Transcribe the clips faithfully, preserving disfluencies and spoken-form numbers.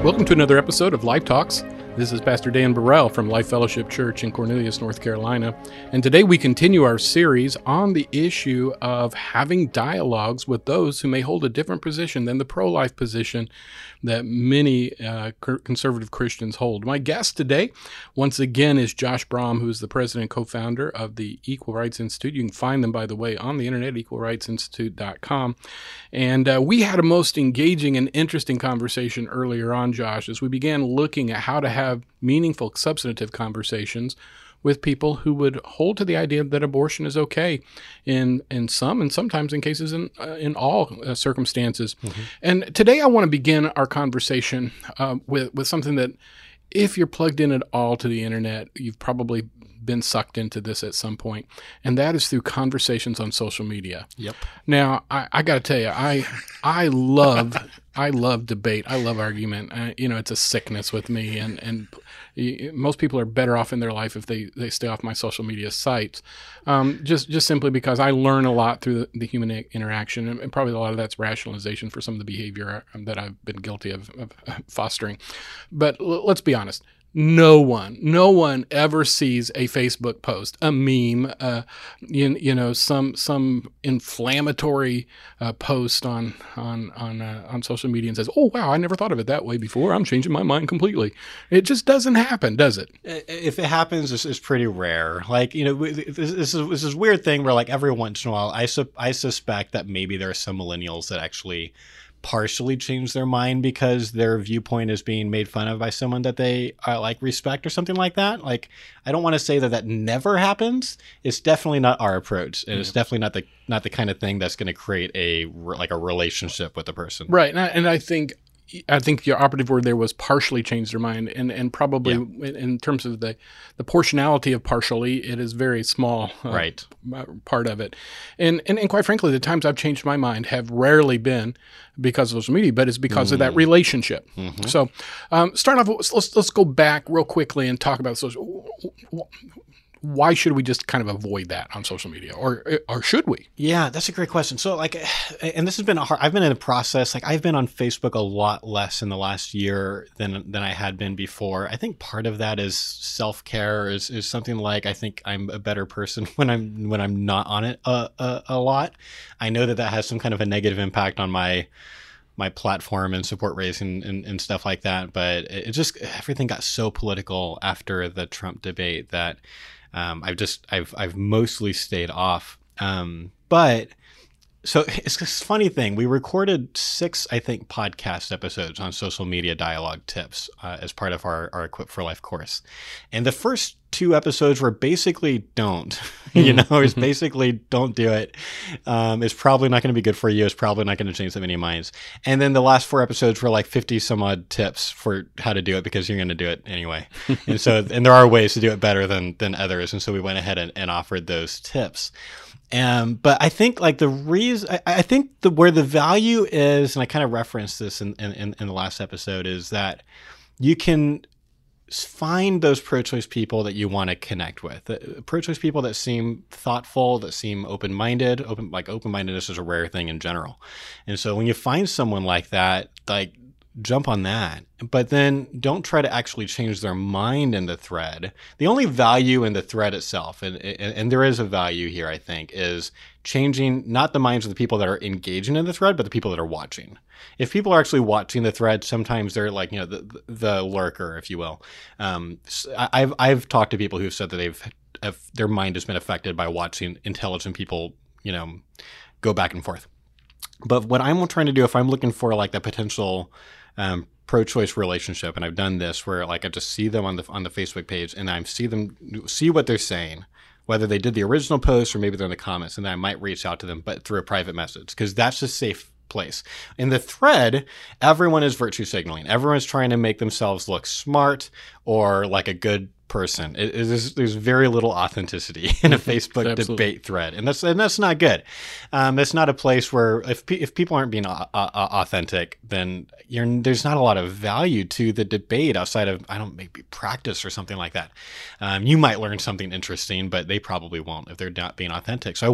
Welcome to another episode of Life Talks. This is Pastor Dan Burrell from Life Fellowship Church in Cornelius, North Carolina. And today we continue our series on the issue of having dialogues with those who may hold a different position than the pro-life position that many uh, conservative Christians hold. My guest today, once again, is Josh Brahm, who is the president and co-founder of the Equal Rights Institute. You can find them, by the way, on the internet, equal rights institute dot com. And uh, we had a most engaging and interesting conversation earlier on, Josh, as we began looking at how to have meaningful, substantive conversations with people who would hold to the idea that abortion is okay in in some and sometimes in cases in uh, in all uh, circumstances. Mm-hmm. And today I want to begin our conversation uh, with with something that, if you're plugged in at all to the internet, you've probably been sucked into this at some point, and that is through conversations on social media. Yep. Now, I, I got to tell you, I I love I love debate. I love argument. Uh, you know, it's a sickness with me, and and most people are better off in their life if they, they stay off my social media sites, um, just just simply because I learn a lot through the, the human interaction, and, and probably a lot of that's rationalization for some of the behavior that I've been guilty of, of fostering. But l- let's be honest. No one, no one ever sees a Facebook post, a meme, uh, you, you know, some some inflammatory uh, post on on on uh, on social media and says, "Oh wow, I never thought of it that way before. I'm changing my mind completely." It just doesn't happen, does it? If it happens, it's, it's pretty rare. Like, you know, this, this is this is weird thing where, like, every once in a while, I su- I suspect that maybe there are some millennials that actually partially change their mind because their viewpoint is being made fun of by someone that they uh, like respect or something like that. Like, I don't want to say that that never happens. It's definitely not our approach, and yeah. It's definitely not the not the kind of thing that's going to create a like a relationship with the person. Right, and I, and I think. I think your operative word there was partially change their mind, and, and probably yeah. in, in terms of the, the portionality of partially, it is very small uh, right. part of it. And, and and quite frankly, the times I've changed my mind have rarely been because of social media, but it's because mm. of that relationship. Mm-hmm. So um, start off, let's, let's go back real quickly and talk about social. Why should we just kind of avoid that on social media, or or should we? Yeah, that's a great question. So, like, and this has been a hard, I've been in a process. Like, I've been on Facebook a lot less in the last year than than I had been before. I think part of that is self care. Is is something like, I think I'm a better person when I'm when I'm not on it a a, a lot. I know that that has some kind of a negative impact on my. my platform and support raising and, and stuff like that. But it just, everything got so political after the Trump debate that um, I've just, I've, I've mostly stayed off. Um, but so it's this funny thing. We recorded six, I think, podcast episodes on social media dialogue tips uh, as part of our, our Equip for Life course. And the first two episodes were basically don't, you know, it's basically don't do it. Um, it's probably not going to be good for you. It's probably not going to change that many minds. And then the last four episodes were like fifty some odd tips for how to do it because you're going to do it anyway. And so, and there are ways to do it better than, than others. And so we went ahead and, and offered those tips. Um, but I think like the reason, I, I think the where the value is, and I kind of referenced this in, in, in the last episode, is that you can find those pro-choice people that you want to connect with. The pro-choice people that seem thoughtful, that seem open-minded. Open like open-mindedness is a rare thing in general. And so when you find someone like that, like jump on that. But then don't try to actually change their mind in the thread. The only value in the thread itself, and, and, and there is a value here, I think, is changing not the minds of the people that are engaging in the thread, but the people that are watching. If people are actually watching the thread, sometimes they're like, you know, the the lurker, if you will. Um, I've I've talked to people who've said that they've have, their mind has been affected by watching intelligent people, you know, go back and forth. But what I'm trying to do, if I'm looking for like the potential um, pro-choice relationship, and I've done this where like I just see them on the on the Facebook page, and I see them see what they're saying, whether they did the original post or maybe they're in the comments, and then I might reach out to them, but through a private message, because that's a safe place. In the thread, everyone is virtue signaling. Everyone's trying to make themselves look smart or like a good person. It, it is, there's very little authenticity in a Facebook debate thread, and that's and that's not good. Um, it's not a place where if pe- if people aren't being uh, uh, authentic, then you're, there's not a lot of value to the debate outside of, I don't maybe practice or something like that. Um, you might learn something interesting, but they probably won't if they're not being authentic. So I want to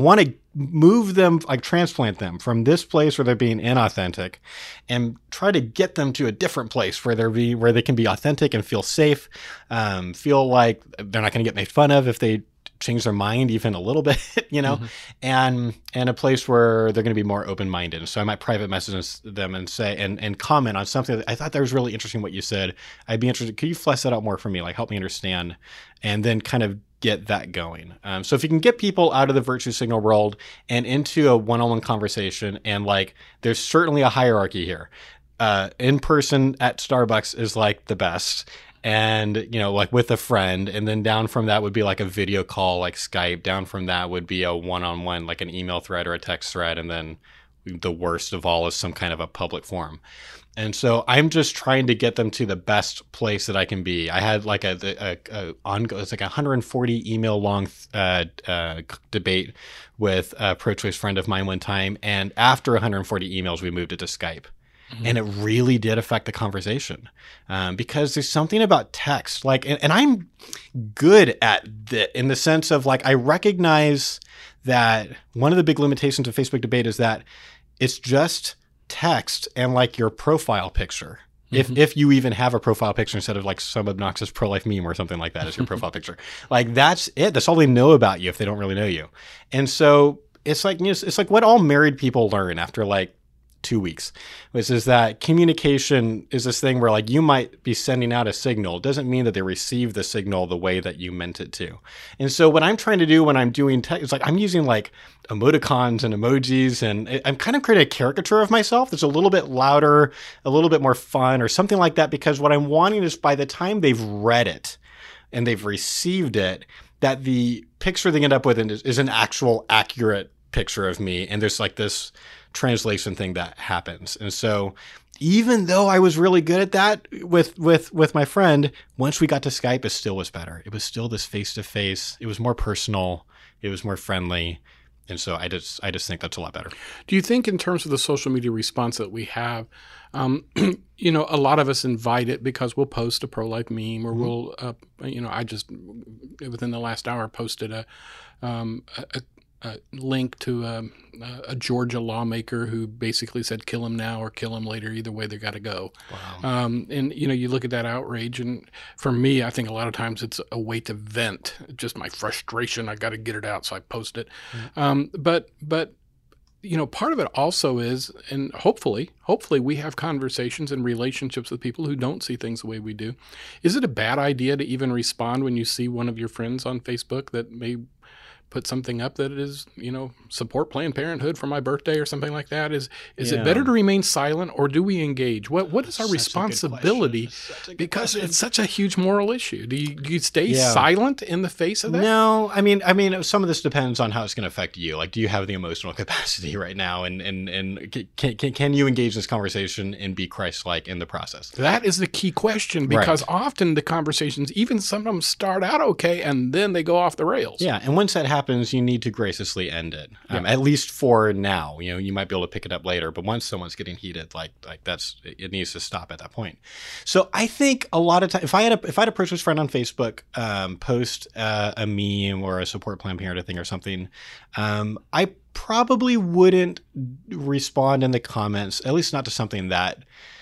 move them, like transplant them from this place where they're being inauthentic and try to get them to a different place where they're be, where they can be authentic and feel safe, um, feel like they're not going to get made fun of if they change their mind even a little bit, you know, mm-hmm. and and a place where they're going to be more open-minded. So I might private message them and say and and comment on something that I thought that was really interesting what you said. I'd be interested. Could you flesh that out more for me? Like help me understand, and then kind of get that going. Um, so if you can get people out of the virtue signal world and into a one-on-one conversation, and like there's certainly a hierarchy here. Uh, in person at Starbucks is like the best. And, you know, like with a friend, and then down from that would be like a video call, like Skype. Down from that would be a one-on-one, like an email thread or a text thread. And then the worst of all is some kind of a public forum. And so I'm just trying to get them to the best place that I can be. I had like a, a, a on, it's like a one hundred forty email long uh, uh, debate with a pro-choice friend of mine one time. And after one hundred forty emails, we moved it to Skype. Mm-hmm. And it really did affect the conversation, um, because there's something about text, like, and, and I'm good at the, in the sense of like, I recognize that one of the big limitations of Facebook debate is that it's just text and like your profile picture. Mm-hmm. If if you even have a profile picture instead of like some obnoxious pro-life meme or something like that as your profile picture, like that's it. That's all they know about you if they don't really know you. And so it's like, you know, it's like what all married people learn after like two weeks, which is that communication is this thing where like you might be sending out a signal. It doesn't mean that they receive the signal the way that you meant it to. And so what I'm trying to do when I'm doing text, it's like I'm using like emoticons and emojis, and I'm kind of creating a caricature of myself that's a little bit louder, a little bit more fun or something like that, because what I'm wanting is by the time they've read it and they've received it, that the picture they end up with is, is an actual accurate picture of me. And there's like this translation thing that happens. And so even though I was really good at that with with with my friend, once we got to Skype, it still was better. It was still this face-to-face. It was more personal. It was more friendly. And so I just I just think that's a lot better. Do you think in terms of the social media response that we have, um, you know, a lot of us invite it because we'll post a pro-life meme, or mm-hmm. we'll, uh, you know, I just within the last hour posted a, um, a, a link to a, a Georgia lawmaker who basically said, kill him now or kill him later. Either way, they got to go. Wow. Um, and, you know, you look at that outrage. And for me, I think a lot of times it's a way to vent just my frustration. I got to get it out. So I post it. Mm-hmm. Um, but, but, you know, part of it also is, and hopefully, hopefully we have conversations and relationships with people who don't see things the way we do. Is it a bad idea to even respond when you see one of your friends on Facebook that may put something up that is, you know, support Planned Parenthood for my birthday or something like that? Is is yeah. it better to remain silent, or do we engage? What What is our such responsibility? Because question. It's such a huge moral issue. Do you, do you stay yeah. silent in the face of that? No, I mean, I mean, some of this depends on how it's going to affect you. Like, do you have the emotional capacity right now, and and and can can, can you engage this conversation and be Christ-like in the process? That is the key question, because right. often the conversations, even some of them start out okay, and then they go off the rails. Yeah, and once that happens, happens, you need to graciously end it. Um, yeah. At least for now. You know, you might be able to pick it up later, but once someone's getting heated, like like that's it needs to stop at that point. So I think a lot of time, if I had a if I had a pro-choice friend on Facebook um, post uh, a meme or a support Planned Parenthood thing or something, um, I probably wouldn't respond in the comments, at least not to something that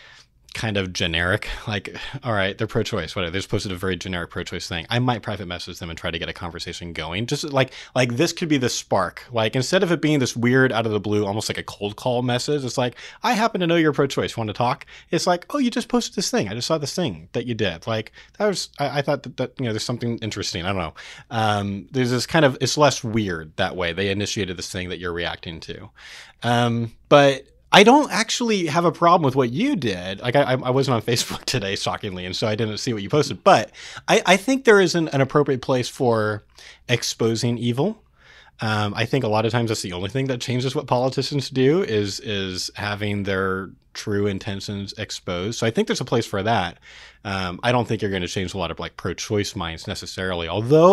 kind of generic, like, all right, they're pro-choice, whatever. They just posted a very generic pro-choice thing. I might private message them and try to get a conversation going. Just like, like this could be the spark. Like, instead of it being this weird out of the blue, almost like a cold call message, it's like, I happen to know you're pro-choice. Want to talk? It's like, oh, you just posted this thing. I just saw this thing that you did. Like, that was, I, I thought that, that, you know, there's something interesting. I don't know. Um, there's this kind of, it's less weird that way. They initiated this thing that you're reacting to. Um, but I don't actually have a problem with what you did. Like, I, I wasn't on Facebook today, shockingly, and so I didn't see what you posted. But I, I think there is an, an appropriate place for exposing evil. Um, I think a lot of times that's the only thing that changes what politicians do is is having their true intentions exposed. So I think there's a place for that. Um, I don't think you're going to change a lot of like pro-choice minds necessarily, although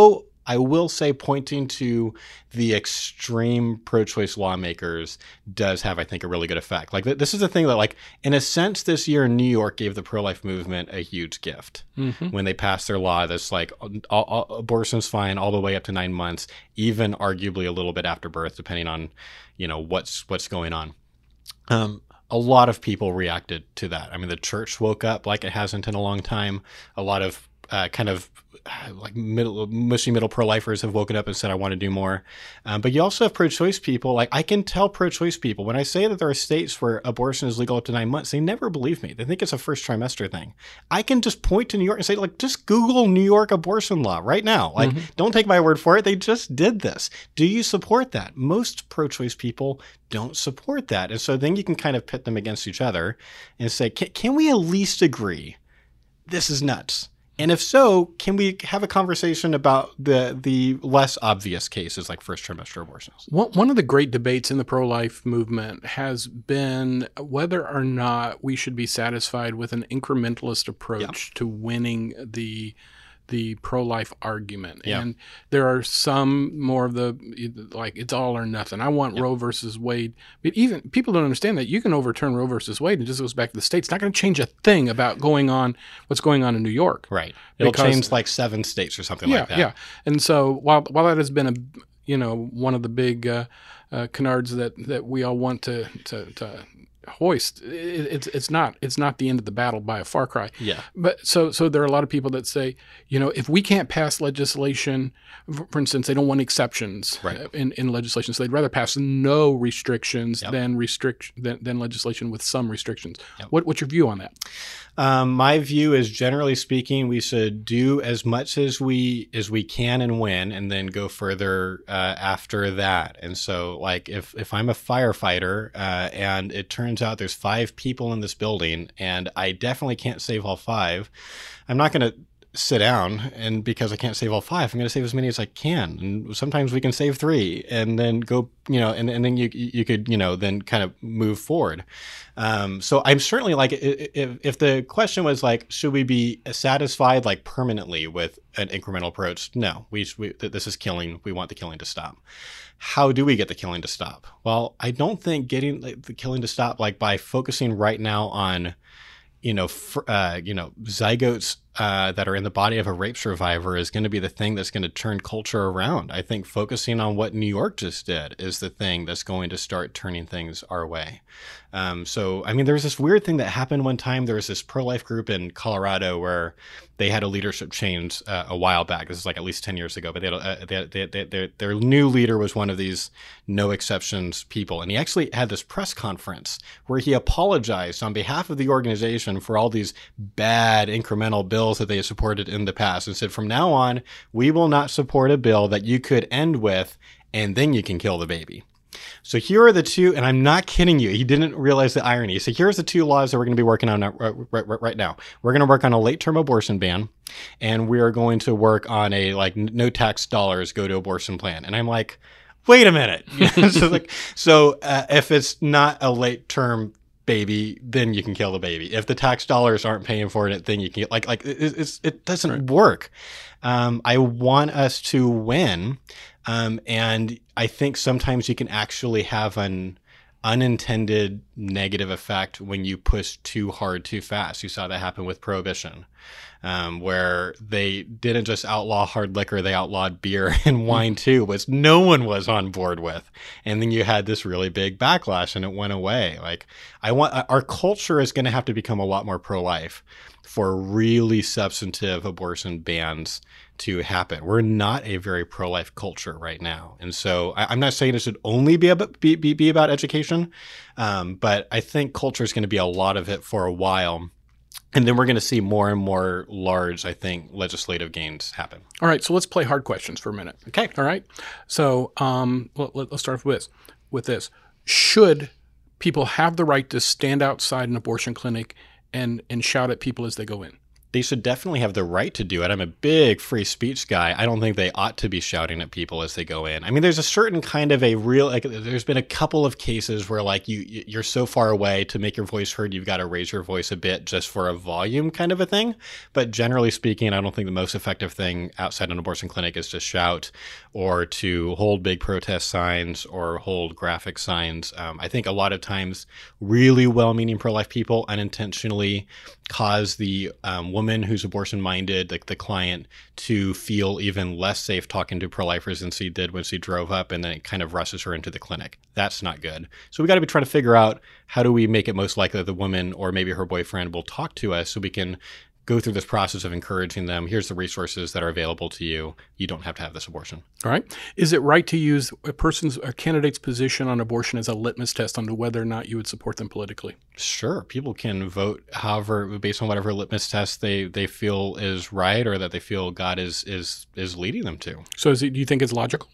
I will say pointing to the extreme pro-choice lawmakers does have, I think, a really good effect. Like th- this is the thing that, like, in a sense, this year New York gave the pro-life movement a huge gift mm-hmm. when they passed their law that's like all, all, abortion's fine all the way up to nine months, even arguably a little bit after birth, depending on, you know, what's what's going on. Um, a lot of people reacted to that. I mean, the church woke up like it hasn't in a long time. A lot of uh, kind of like middle, mostly middle pro-lifers have woken up and said, I want to do more. Um, but you also have pro-choice people. Like, I can tell pro-choice people when I say that there are states where abortion is legal up to nine months, they never believe me. They think it's a first trimester thing. I can just point to New York and say, like, just Google New York abortion law right now. Like, mm-hmm. don't take my word for it. They just did this. Do you support that? Most pro-choice people don't support that. And so then you can kind of pit them against each other and say, can, can we at least agree this is nuts? And if so, can we have a conversation about the the less obvious cases like first trimester abortions? One of the great debates in the pro-life movement has been whether or not we should be satisfied with an incrementalist approach yeah. to winning the the pro-life argument. Yeah. And there are some more of the, like, it's all or nothing. I want yep. Roe versus Wade. But even people don't understand that you can overturn Roe versus Wade and it just goes back to the states. It's not going to change a thing about going on, what's going on in New York. Right. It'll because, change like seven states or something yeah, like that. Yeah. And so while while that has been a, you know, one of the big uh, uh, canards that, that we all want to, to, to hoist, it, it's it's not it's not the end of the battle by a far cry. Yeah. But so so there are a lot of people that say, you know, if we can't pass legislation, for instance, they don't want exceptions right. in, in legislation, so they'd rather pass no restrictions yep. than restrict than, than legislation with some restrictions. Yep. What what's your view on that? Um, my view is, generally speaking, we should do as much as we as we can and when, and then go further uh, after that. And so, like, if if I'm a firefighter uh, and it turns out there's five people in this building, and I definitely can't save all five, I'm not going to sit down and because I can't save all five, I'm going to save as many as I can. And sometimes we can save three and then go, you know, and, and then you you could, you know, then kind of move forward. Um, so I'm certainly like, if, if the question was like, should we be satisfied like permanently with an incremental approach? No, we, we this is killing. We want the killing to stop. How do we get the killing to stop? Well, I don't think getting the killing to stop like by focusing right now on, you know, fr- uh, you know, zygotes uh, that are in the body of a rape survivor is going to be the thing that's going to turn culture around. I think focusing on what New York just did is the thing that's going to start turning things our way. Um, so, I mean, there was this weird thing that happened one time. There was this pro-life group in Colorado where they had a leadership change uh, a while back. This is like at least ten years ago, but they had, uh, they, they, they, their, their new leader was one of these no exceptions people. And he actually had this press conference where he apologized on behalf of the organization for all these bad incremental bills that they had supported in the past and said, from now on, we will not support a bill that you could end with, and then you can kill the baby. So here are the two, and I'm not kidding you. He didn't realize the irony. So here's the two laws that we're going to be working on right, right, right now. We're going to work on a late-term abortion ban, and we are going to work on a like no tax dollars go to abortion plan. And I'm like, wait a minute. so like, so uh, if it's not a late-term baby, then you can kill the baby. If the tax dollars aren't paying for it, then you can like like it, it's, it doesn't right. work. Um, I want us to win. Um, and I think sometimes you can actually have an unintended negative effect when you push too hard, too fast. You saw that happen with Prohibition, um, where they didn't just outlaw hard liquor, they outlawed beer and wine too, which no one was on board with. And then you had this really big backlash and it went away. Like, I want, our culture is going to have to become a lot more pro-life for really substantive abortion bans to happen. We're not a very pro-life culture right now. And so I, I'm not saying it should only be about, be, be, be about education, um, but I think culture is going to be a lot of it for a while. And then we're going to see more and more large, I think, legislative gains happen. All right, so let's play hard questions for a minute. Okay. All right. So um, let, let's start with this. With this. Should people have the right to stand outside an abortion clinic and, and shout at people as they go in? they should definitely have the right to do it. I'm a big free speech guy. I don't think they ought to be shouting at people as they go in. I mean, there's a certain kind of a real, like, there's been a couple of cases where like you, you're so far away to make your voice heard, you've got to raise your voice a bit just for a volume kind of a thing. But generally speaking, I don't think the most effective thing outside an abortion clinic is to shout or to hold big protest signs or hold graphic signs. Um, I think a lot of times really well-meaning pro-life people unintentionally cause the um, woman who's abortion-minded, like the client, to feel even less safe talking to pro-lifers than she did when she drove up, and then it kind of rushes her into the clinic. That's not good. So we got to be trying to figure out how do we make it most likely that the woman or maybe her boyfriend will talk to us so we can go through this process of encouraging them. Here's the resources that are available to you. You don't have to have this abortion. All right. Is it right to use a person's, a candidate's position on abortion as a litmus test on whether or not you would support them politically? Sure. People can vote however, based on whatever litmus test they, they feel is right or that they feel God is is is leading them to. So is it, do you think it's logical?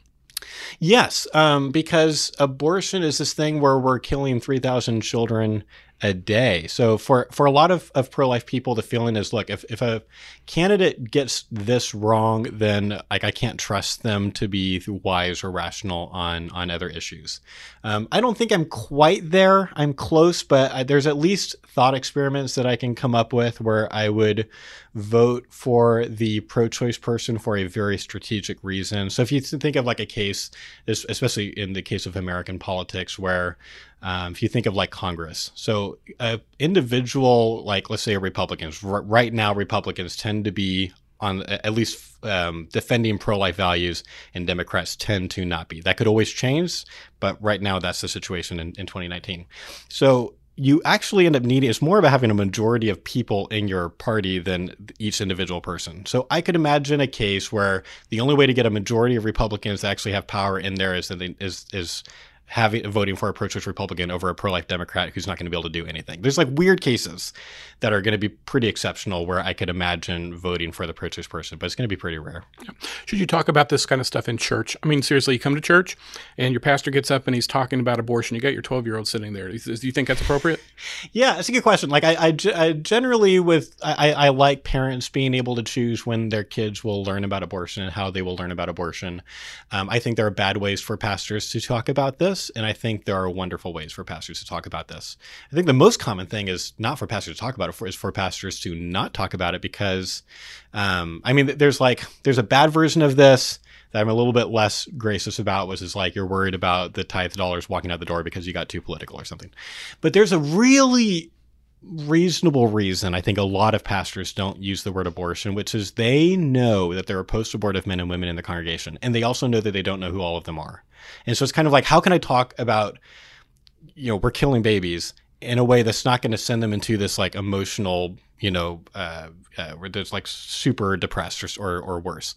Yes, um, because abortion is this thing where we're killing three thousand children a day. So for, for a lot of, of pro-life people, the feeling is, look, if, if a candidate gets this wrong, then like I can't trust them to be wise or rational on, on other issues. Um, I don't think I'm quite there. I'm close, but I, there's at least thought experiments that I can come up with where I would vote for the pro-choice person for a very strategic reason. So if you think of like a case, especially in the case of American politics, where Um, if you think of like Congress, so uh, individual, like let's say Republicans, r- right now Republicans tend to be on at least um, defending pro-life values, and Democrats tend to not be. That could always change, but right now that's the situation in, in twenty nineteen. So you actually end up needing, it's more about having a majority of people in your party than each individual person. So I could imagine a case where the only way to get a majority of Republicans to actually have power in there is that they, is is having voting for a pro-choice Republican over a pro-life Democrat who's not going to be able to do anything. There's like weird cases that are going to be pretty exceptional where I could imagine voting for the pro-choice person, but it's going to be pretty rare. Yeah. Should you talk about this kind of stuff in church? I mean, seriously, you come to church and your pastor gets up and he's talking about abortion. You got your twelve-year-old sitting there. Do you think that's appropriate? Yeah, it's a good question. Like I, I, I generally with, I, I like parents being able to choose when their kids will learn about abortion and how they will learn about abortion. Um, I think there are bad ways for pastors to talk about this. And I think there are wonderful ways for pastors to talk about this. I think the most common thing is not for pastors to talk about it, for, is for pastors to not talk about it because, um, I mean, there's like, there's a bad version of this that I'm a little bit less gracious about, which is like you're worried about the tithe dollars walking out the door because you got too political or something. But there's a really reasonable reason I think a lot of pastors don't use the word abortion, which is they know that there are post-abortive men and women in the congregation, and they also know that they don't know who all of them are. And so it's kind of like, how can I talk about, you know, we're killing babies in a way that's not going to send them into this like emotional, you know, uh, uh, where there's like super depressed or, or, or worse.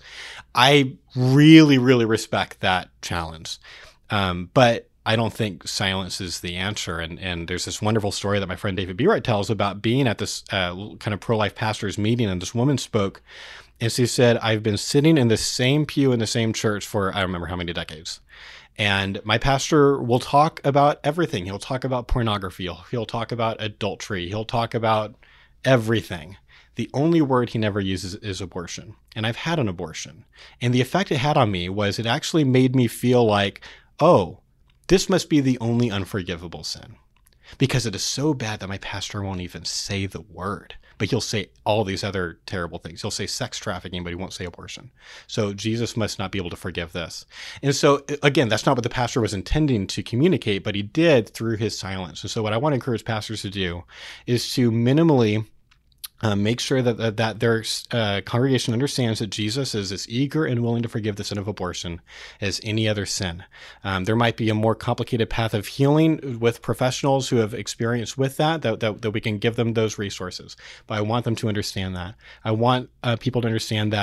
I really, really respect that challenge. Um, but I don't think silence is the answer. And and there's this wonderful story that my friend David Bereit tells about being at this uh, kind of pro-life pastors meeting, and this woman spoke, and she said, I've been sitting in the same pew in the same church for I don't remember how many decades. And my pastor will talk about everything. He'll talk about pornography. He'll, he'll talk about adultery. He'll talk about everything. The only word he never uses is abortion. And I've had an abortion. And the effect it had on me was it actually made me feel like, oh, this must be the only unforgivable sin, because it is so bad that my pastor won't even say the word, but he'll say all these other terrible things. He'll say sex trafficking, but he won't say abortion. So Jesus must not be able to forgive this. And so again, that's not what the pastor was intending to communicate, but he did through his silence. And so what I want to encourage pastors to do is to minimally Uh, make sure that that, that their uh, congregation understands that Jesus is as eager and willing to forgive the sin of abortion as any other sin. Um, there might be a more complicated path of healing with professionals who have experience with that, that, that, that we can give them those resources. But I want them to understand that. I want uh, people to understand that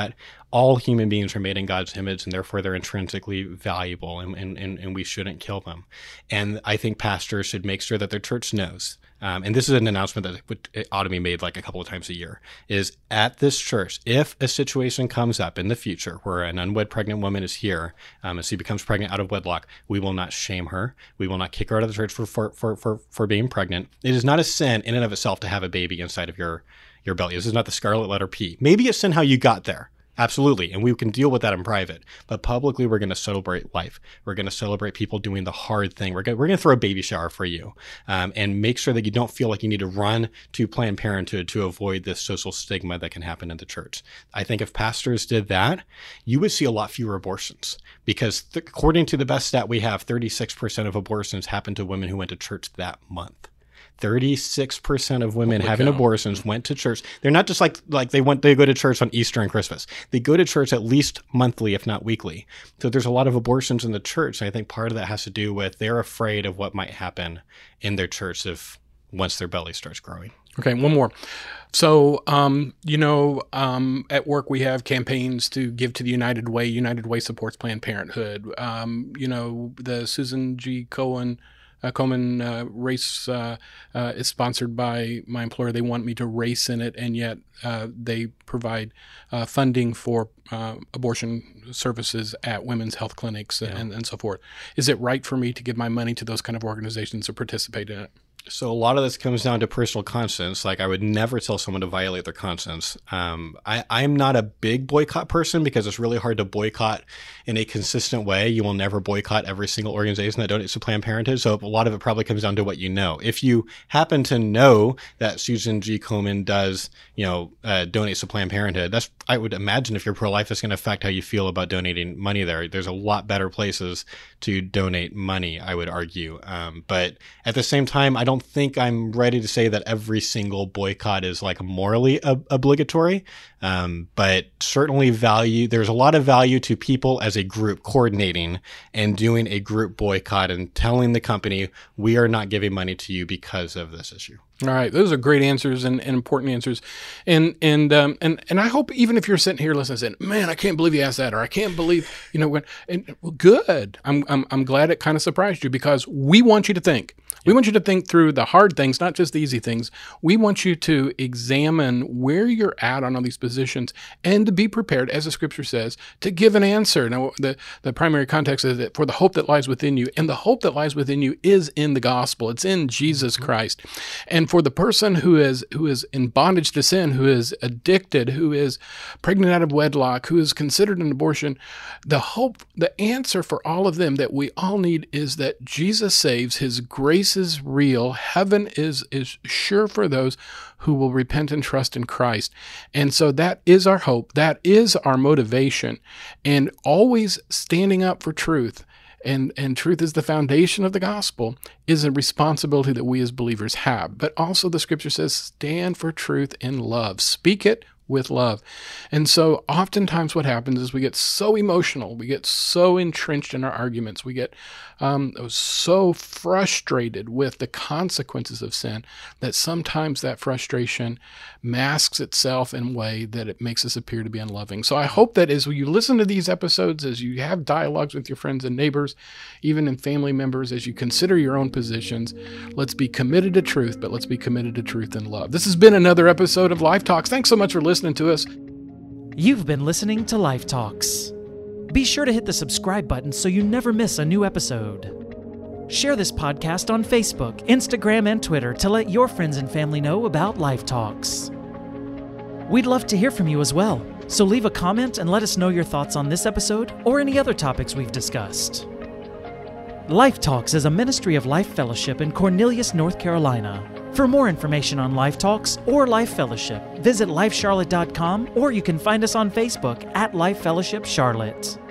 all human beings are made in God's image, and therefore they're intrinsically valuable, and, and, and, and we shouldn't kill them. And I think pastors should make sure that their church knows, um, and this is an announcement that would, it ought to be made like a couple of times a year, is at this church, if a situation comes up in the future where an unwed pregnant woman is here, um, and she becomes pregnant out of wedlock, we will not shame her. We will not kick her out of the church for, for, for, for, for being pregnant. It is not a sin in and of itself to have a baby inside of your, your belly. This is not the scarlet letter P. Maybe it's sin how you got there. Absolutely. And we can deal with that in private. But publicly, we're going to celebrate life. We're going to celebrate people doing the hard thing. We're going we're going to throw a baby shower for you, um, and make sure that you don't feel like you need to run to Planned Parenthood to avoid this social stigma that can happen in the church. I think if pastors did that, you would see a lot fewer abortions, because th- according to the best stat we have, thirty-six percent of abortions happen to women who went to church that month. thirty-six percent of women Holy having cow. abortions went to church. They're not just like like they went they go to church on Easter and Christmas. They go to church at least monthly, if not weekly. So there's a lot of abortions in the church. And I think part of that has to do with they're afraid of what might happen in their church if once their belly starts growing. Okay, one more. So, um, you know, um, at work we have campaigns to give to the United Way. United Way supports Planned Parenthood. Um, you know, the Susan G. Cohen Uh, Komen uh, race uh, uh, is sponsored by my employer. They want me to race in it, and yet uh, they provide uh, funding for uh, abortion services at women's health clinics Yeah. and, and so forth. Is it right for me to give my money to those kind of organizations to participate in it? So a lot of this comes down to personal conscience. Like I would never tell someone to violate their conscience. Um, I, I'm not a big boycott person because it's really hard to boycott in a consistent way. You will never boycott every single organization that donates to Planned Parenthood. So a lot of it probably comes down to what you know. If you happen to know that Susan G. Komen does, you know, uh, donates to Planned Parenthood, that's, I would imagine if you're pro-life, that's going to affect how you feel about donating money there. There's a lot better places to donate money, I would argue. Um, but at the same time, I don't think I'm ready to say that every single boycott is like morally ob- obligatory. Um, but certainly value, there's a lot of value to people as a group coordinating and doing a group boycott and telling the company, we are not giving money to you because of this issue. All right, those are great answers and, and important answers, and and um, and and I hope even if you're sitting here listening, saying, "Man, I can't believe you asked that," or "I can't believe," you know, when, and well, good. I'm I'm I'm glad it kind of surprised you, because we want you to think. We want you to think through the hard things, not just the easy things. We want you to examine where you're at on all these positions and to be prepared, as the scripture says, to give an answer. Now, the, the primary context is that for the hope that lies within you, and the hope that lies within you is in the gospel. It's in Jesus Christ. And for the person who is who is in bondage to sin, who is addicted, who is pregnant out of wedlock, who is considered an abortion, the hope, the answer for all of them that we all need is that Jesus saves. His grace is real. Heaven is is sure for those who will repent and trust in Christ. And so that is our hope. That is our motivation. And always standing up for truth, and, and truth is the foundation of the gospel, is a responsibility that we as believers have. But also the scripture says, stand for truth in love. Speak it with love. And so oftentimes what happens is we get so emotional, we get so entrenched in our arguments, we get um, so frustrated with the consequences of sin that sometimes that frustration masks itself in a way that it makes us appear to be unloving. So I hope that as you listen to these episodes, as you have dialogues with your friends and neighbors, even in family members, as you consider your own positions, let's be committed to truth, but let's be committed to truth and love. This has been another episode of Life Talks. Thanks so much for listening to us. You've been listening to Life Talks. Be sure to hit the subscribe button so you never miss a new episode. Share this podcast on Facebook, Instagram, and Twitter to let your friends and family know about Life Talks. We'd love to hear from you as well, so leave a comment and let us know your thoughts on this episode or any other topics we've discussed. Life Talks is a ministry of Life Fellowship in Cornelius, North Carolina. For more information on Life Talks or Life Fellowship, visit life charlotte dot com, or you can find us on Facebook at Life Fellowship Charlotte.